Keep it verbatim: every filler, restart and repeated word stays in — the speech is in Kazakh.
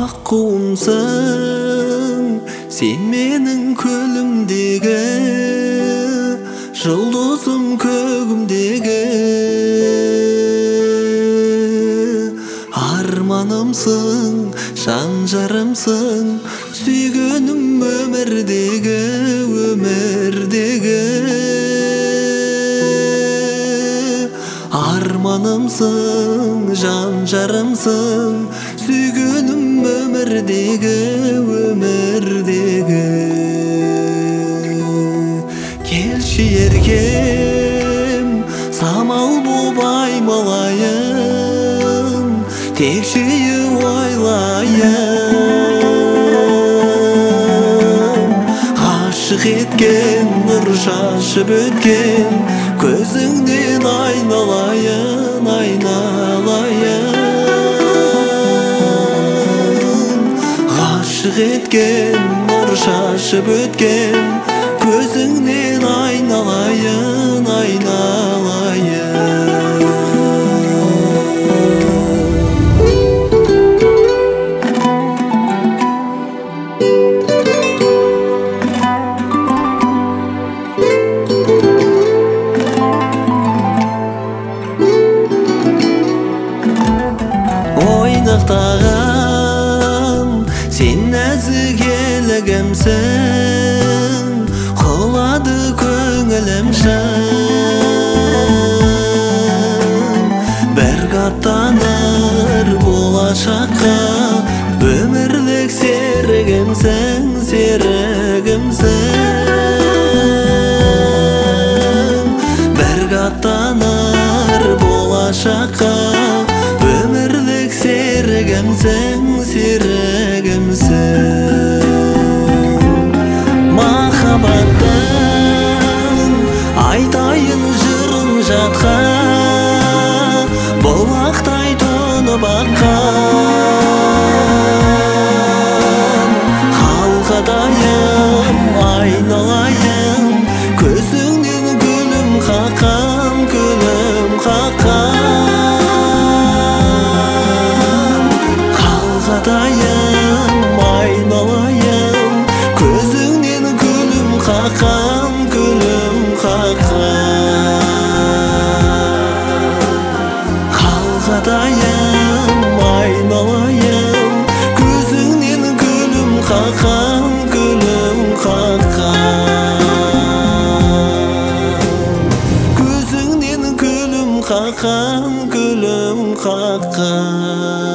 Аққуымсың, сен менің көлімдегі, жұлдызым көгімдегі. Арманымсың, жан жарымсың, сүйгенім өмірдегі, өмірдегі. Арманымсың, жан жарымсың, сүйгенім өмірдегі, өмірдегі. Келші еркем, самал боп аймалайын, текшеyi ойлайын. Ғашық еткен, нұр шашып өткен, көзіңнен айналайын, айналайын. Ғашық еткен, нұр шашып өткен, көзіңнен айналайын, айналайын. Ойнақтаған сен нәзік елігімсің, құлады көңілім шын. Бір қаттаныр болашаққа, өмірлік серігімсің, серігімсің. Бір қаттаныр болашаққа, өмірлік серігімсің, серігімсің. Махаббаттың айтайын жырын жатқа, бұлақтай тұнып аққан. Халқадайым айналайын, көзіңнен гүлім қаққан, гүлім қаққан. Халқадайым айналайын, көзіңнен гүлім қаққан, гүлім қаққан. Халқадайым айналайын, көзіңнен гүлім қаққан, гүлім қаққан. Көзіңнен гүлім қаққан, гүлім қаққан.